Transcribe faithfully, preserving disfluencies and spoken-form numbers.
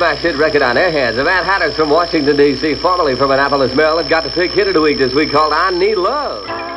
smash hit record on their hands. The Mad Hatters from Washington, D C, formerly from Annapolis, Maryland, got the big hit of the week this week called I Need Love.